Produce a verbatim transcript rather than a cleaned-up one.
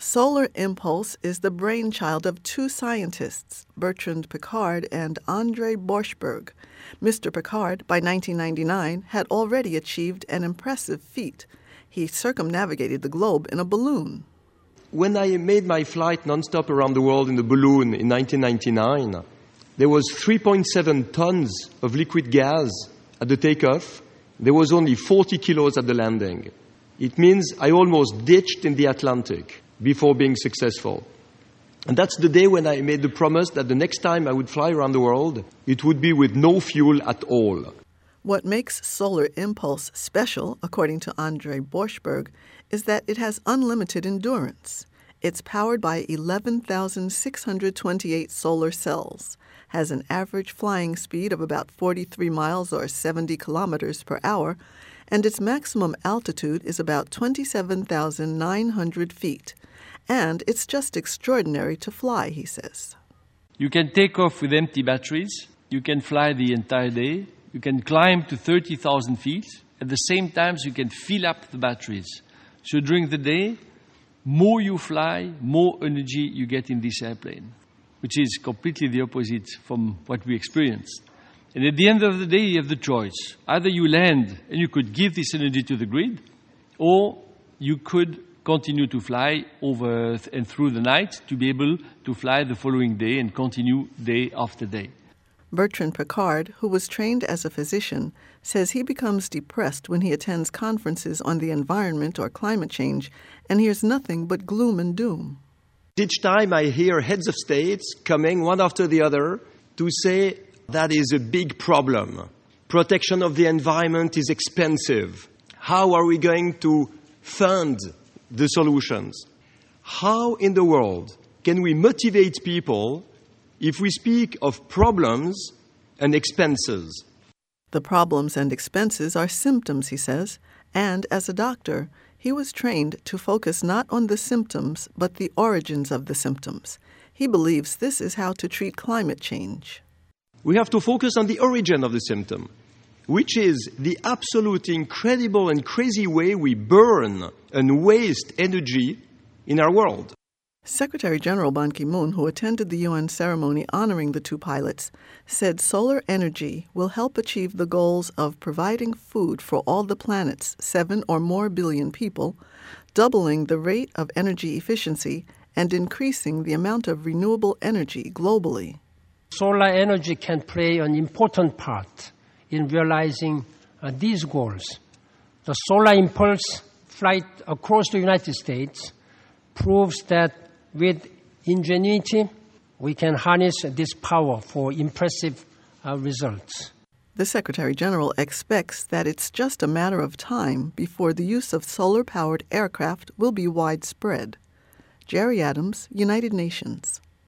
Solar Impulse is the brainchild of two scientists, Bertrand Piccard and André Borschberg. Mister Piccard, by nineteen ninety-nine, had already achieved an impressive feat. He circumnavigated the globe in a balloon. When I made my flight nonstop around the world in a balloon in nineteen ninety-nine, there was three point seven tons of liquid gas at the takeoff. There was only forty kilos at the landing. It means I almost ditched in the Atlantic before being successful. And that's the day when I made the promise that the next time I would fly around the world, it would be with no fuel at all. What makes Solar Impulse special, according to André Borschberg, is that it has unlimited endurance. It's powered by eleven thousand six hundred twenty-eight solar cells, has an average flying speed of about forty-three miles or seventy kilometers per hour, and its maximum altitude is about twenty-seven thousand nine hundred feet. And it's just extraordinary to fly, he says. You can take off with empty batteries. You can fly the entire day. You can climb to thirty thousand feet. At the same time, you can fill up the batteries. So during the day, more you fly, more energy you get in this airplane, which is completely the opposite from what we experienced. And at the end of the day, you have the choice. Either you land and you could give this energy to the grid, or you could continue to fly over and through the night to be able to fly the following day and continue day after day. Bertrand Piccard, who was trained as a physician, says he becomes depressed when he attends conferences on the environment or climate change and hears nothing but gloom and doom. Each time I hear heads of states coming one after the other to say that is a big problem. Protection of the environment is expensive. How are we going to fund the solutions? How in the world can we motivate people if we speak of problems and expenses? The problems and expenses are symptoms, he says, and as a doctor, he was trained to focus not on the symptoms, but the origins of the symptoms. He believes this is how to treat climate change. We have to focus on the origin of the symptom, which is the absolute incredible and crazy way we burn and waste energy in our world. Secretary General Ban Ki-moon, who attended the U N ceremony honoring the two pilots, said solar energy will help achieve the goals of providing food for all the planet's seven or more billion people, doubling the rate of energy efficiency, and increasing the amount of renewable energy globally. Solar energy can play an important part in realizing uh, these goals. The Solar Impulse flight across the United States proves that with ingenuity, we can harness this power for impressive uh, results. The Secretary General expects that it's just a matter of time before the use of solar-powered aircraft will be widespread. Jerry Adams, United Nations.